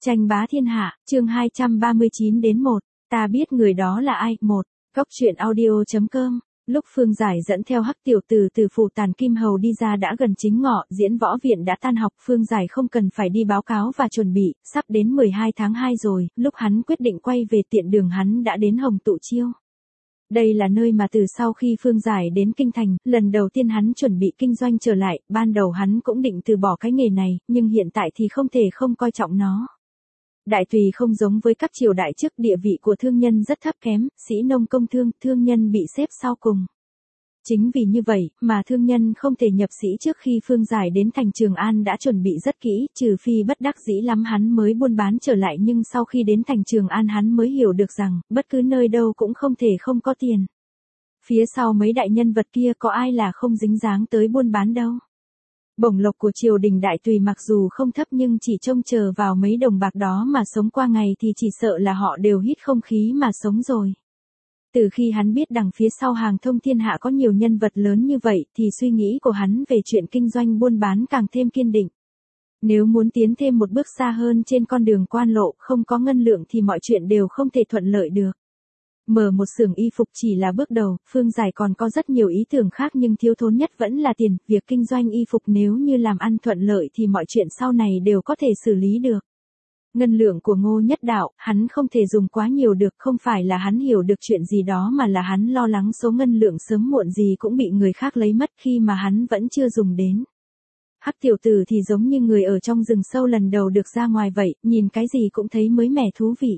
Tranh bá thiên hạ, chương 239 đến 1. Ta biết người đó là ai. 1. Góc truyện audio.com. Lúc Phương Giải dẫn theo Hắc tiểu tử từ phủ Tàn Kim Hầu đi ra đã gần chính ngọ, diễn võ viện đã tan học, Phương Giải không cần phải đi báo cáo và chuẩn bị, sắp đến 12 tháng 2 rồi, lúc hắn quyết định quay về tiện đường hắn đã đến Hồng Tụ Chiêu. Đây là nơi mà từ sau khi Phương Giải đến Kinh Thành, lần đầu tiên hắn chuẩn bị kinh doanh trở lại, ban đầu hắn cũng định từ bỏ cái nghề này, nhưng hiện tại thì không thể không coi trọng nó. Đại tùy không giống với các triều đại trước, địa vị của thương nhân rất thấp kém, sĩ nông công thương, thương nhân bị xếp sau cùng. Chính vì như vậy, mà thương nhân không thể nhập sĩ trước khi Phương Giải đến thành Trường An đã chuẩn bị rất kỹ, trừ phi bất đắc dĩ lắm hắn mới buôn bán trở lại, nhưng sau khi đến thành Trường An hắn mới hiểu được rằng, bất cứ nơi đâu cũng không thể không có tiền. Phía sau mấy đại nhân vật kia có ai là không dính dáng tới buôn bán đâu. Bổng lộc của triều đình Đại Tùy mặc dù không thấp nhưng chỉ trông chờ vào mấy đồng bạc đó mà sống qua ngày thì chỉ sợ là họ đều hít không khí mà sống rồi. Từ khi hắn biết đằng phía sau Hàng Thông Thiên Hạ có nhiều nhân vật lớn như vậy thì suy nghĩ của hắn về chuyện kinh doanh buôn bán càng thêm kiên định. Nếu muốn tiến thêm một bước xa hơn trên con đường quan lộ, không có ngân lượng thì mọi chuyện đều không thể thuận lợi được. Mở một xưởng y phục chỉ là bước đầu, Phương Giải còn có rất nhiều ý tưởng khác nhưng thiếu thốn nhất vẫn là tiền, việc kinh doanh y phục nếu như làm ăn thuận lợi thì mọi chuyện sau này đều có thể xử lý được. Ngân lượng của Ngô Nhất Đạo, hắn không thể dùng quá nhiều được, không phải là hắn hiểu được chuyện gì đó mà là hắn lo lắng số ngân lượng sớm muộn gì cũng bị người khác lấy mất khi mà hắn vẫn chưa dùng đến. Hắc tiểu tử thì giống như người ở trong rừng sâu lần đầu được ra ngoài vậy, nhìn cái gì cũng thấy mới mẻ thú vị.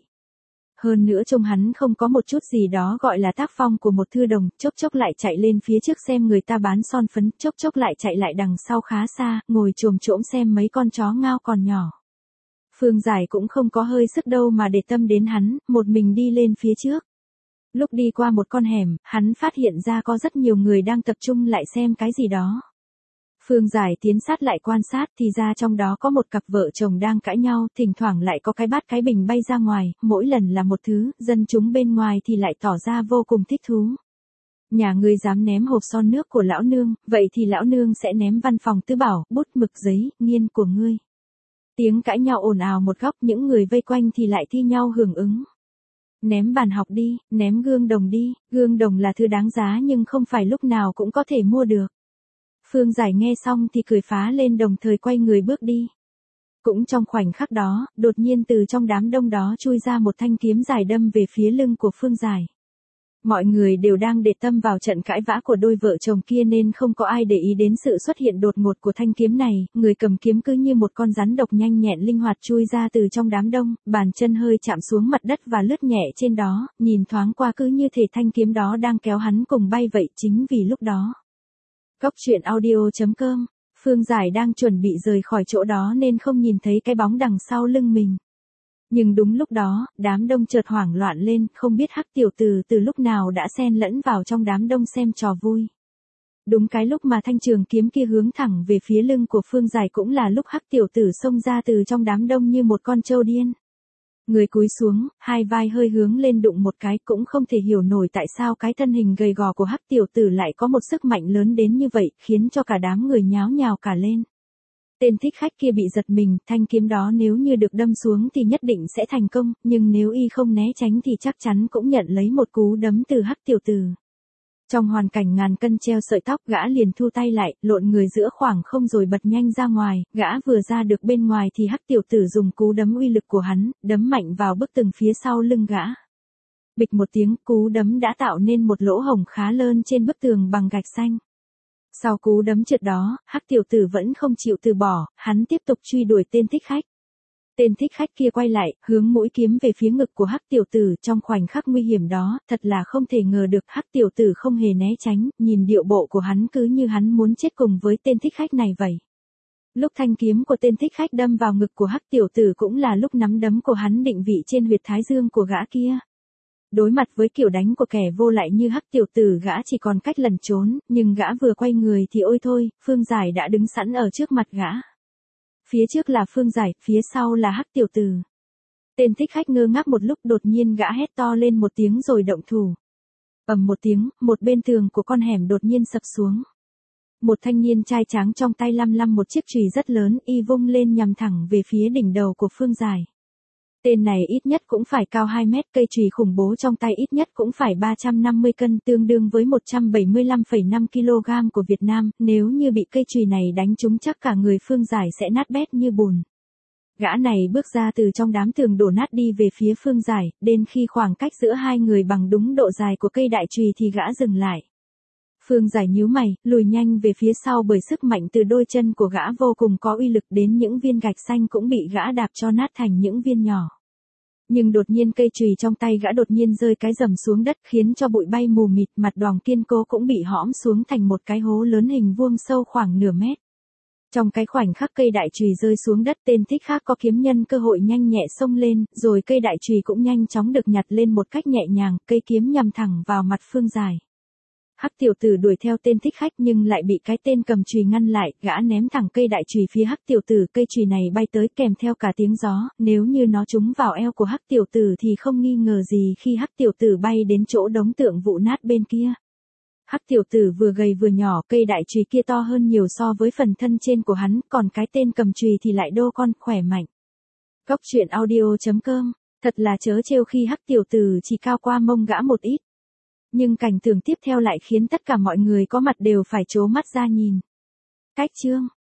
Hơn nữa trông hắn không có một chút gì đó gọi là tác phong của một thư đồng, chốc chốc lại chạy lên phía trước xem người ta bán son phấn, chốc chốc lại chạy lại đằng sau khá xa, ngồi chồm chỗm xem mấy con chó ngao còn nhỏ. Phương Giải cũng không có hơi sức đâu mà để tâm đến hắn, một mình đi lên phía trước. Lúc đi qua một con hẻm, hắn phát hiện ra có rất nhiều người đang tập trung lại xem cái gì đó. Phương Giải tiến sát lại quan sát thì ra trong đó có một cặp vợ chồng đang cãi nhau, thỉnh thoảng lại có cái bát cái bình bay ra ngoài, mỗi lần là một thứ, dân chúng bên ngoài thì lại tỏ ra vô cùng thích thú. Nhà ngươi dám ném hộp son nước của lão nương, vậy thì lão nương sẽ ném văn phòng tứ bảo, bút mực giấy, nghiên của ngươi. Tiếng cãi nhau ồn ào một góc, những người vây quanh thì lại thi nhau hưởng ứng. Ném bàn học đi, ném gương đồng đi, gương đồng là thứ đáng giá nhưng không phải lúc nào cũng có thể mua được. Phương Giải nghe xong thì cười phá lên đồng thời quay người bước đi. Cũng trong khoảnh khắc đó, đột nhiên từ trong đám đông đó chui ra một thanh kiếm dài đâm về phía lưng của Phương Giải. Mọi người đều đang để tâm vào trận cãi vã của đôi vợ chồng kia nên không có ai để ý đến sự xuất hiện đột ngột của thanh kiếm này, người cầm kiếm cứ như một con rắn độc nhanh nhẹn linh hoạt chui ra từ trong đám đông, bàn chân hơi chạm xuống mặt đất và lướt nhẹ trên đó, nhìn thoáng qua cứ như thể thanh kiếm đó đang kéo hắn cùng bay vậy. Chính vì lúc đó. Góc truyện audio.com, Phương Giải đang chuẩn bị rời khỏi chỗ đó nên không nhìn thấy cái bóng đằng sau lưng mình. Nhưng đúng lúc đó, đám đông chợt hoảng loạn lên, không biết Hắc tiểu tử từ lúc nào đã xen lẫn vào trong đám đông xem trò vui. Đúng cái lúc mà thanh trường kiếm kia hướng thẳng về phía lưng của Phương Giải cũng là lúc Hắc tiểu tử xông ra từ trong đám đông như một con trâu điên. Người cúi xuống, hai vai hơi hướng lên đụng một cái, cũng không thể hiểu nổi tại sao cái thân hình gầy gò của Hắc tiểu tử lại có một sức mạnh lớn đến như vậy, khiến cho cả đám người nháo nhào cả lên. Tên thích khách kia bị giật mình, thanh kiếm đó nếu như được đâm xuống thì nhất định sẽ thành công, nhưng nếu y không né tránh thì chắc chắn cũng nhận lấy một cú đấm từ Hắc tiểu tử. Trong hoàn cảnh ngàn cân treo sợi tóc, gã liền thu tay lại, lộn người giữa khoảng không rồi bật nhanh ra ngoài, gã vừa ra được bên ngoài thì Hắc tiểu tử dùng cú đấm uy lực của hắn, đấm mạnh vào bức tường phía sau lưng gã. Bịch một tiếng, cú đấm đã tạo nên một lỗ hổng khá lớn trên bức tường bằng gạch xanh. Sau cú đấm trượt đó, Hắc tiểu tử vẫn không chịu từ bỏ, hắn tiếp tục truy đuổi tên thích khách. Tên thích khách kia quay lại, hướng mũi kiếm về phía ngực của Hắc tiểu tử, trong khoảnh khắc nguy hiểm đó, thật là không thể ngờ được Hắc tiểu tử không hề né tránh, nhìn điệu bộ của hắn cứ như hắn muốn chết cùng với tên thích khách này vậy. Lúc thanh kiếm của tên thích khách đâm vào ngực của Hắc tiểu tử cũng là lúc nắm đấm của hắn định vị trên huyệt thái dương của gã kia. Đối mặt với kiểu đánh của kẻ vô lại như Hắc tiểu tử, gã chỉ còn cách lẩn trốn, nhưng gã vừa quay người thì ôi thôi, Phương Giải đã đứng sẵn ở trước mặt gã. Phía trước là Phương Giải, phía sau là Hắc tiểu tử. Tên thích khách ngơ ngác một lúc, đột nhiên gã hét to lên một tiếng rồi động thủ. Ầm một tiếng, một bên tường của con hẻm đột nhiên sập xuống. Một thanh niên trai tráng trong tay lăm lăm một chiếc chùy rất lớn, y vung lên nhằm thẳng về phía đỉnh đầu của Phương Giải. Tên này ít nhất cũng phải cao 2 mét, cây chùy khủng bố trong tay ít nhất cũng phải 350 cân, tương đương với 175,5 kg của Việt Nam, nếu như bị cây chùy này đánh trúng chắc cả người Phương Giải sẽ nát bét như bùn. Gã này bước ra từ trong đám tường đổ nát đi về phía Phương Giải, đến khi khoảng cách giữa hai người bằng đúng độ dài của cây đại chùy thì gã dừng lại. Phương Giải nhíu mày, lùi nhanh về phía sau bởi sức mạnh từ đôi chân của gã vô cùng có uy lực, đến những viên gạch xanh cũng bị gã đạp cho nát thành những viên nhỏ. Nhưng đột nhiên cây chùy trong tay gã đột nhiên rơi cái rầm xuống đất khiến cho bụi bay mù mịt, mặt đoòng kiên cố cũng bị hõm xuống thành một cái hố lớn hình vuông sâu khoảng nửa mét. Trong cái khoảnh khắc cây đại chùy rơi xuống đất, tên thích khác có kiếm nhân cơ hội nhanh nhẹ xông lên, rồi cây đại chùy cũng nhanh chóng được nhặt lên một cách nhẹ nhàng, cây kiếm nhằm thẳng vào mặt Phương Giải. Hắc tiểu tử đuổi theo tên thích khách nhưng lại bị cái tên cầm chùy ngăn lại, gã ném thẳng cây đại chùy phía Hắc tiểu tử, cây chùy này bay tới kèm theo cả tiếng gió, nếu như nó trúng vào eo của Hắc tiểu tử thì không nghi ngờ gì khi Hắc tiểu tử bay đến chỗ đống tượng vụ nát bên kia. Hắc tiểu tử vừa gầy vừa nhỏ, cây đại chùy kia to hơn nhiều so với phần thân trên của hắn, còn cái tên cầm chùy thì lại đô con, khỏe mạnh. Góc truyện audio.com, thật là trớ trêu khi Hắc tiểu tử chỉ cao qua mông gã một ít. Nhưng cảnh tượng tiếp theo lại khiến tất cả mọi người có mặt đều phải trố mắt ra nhìn. Cách chương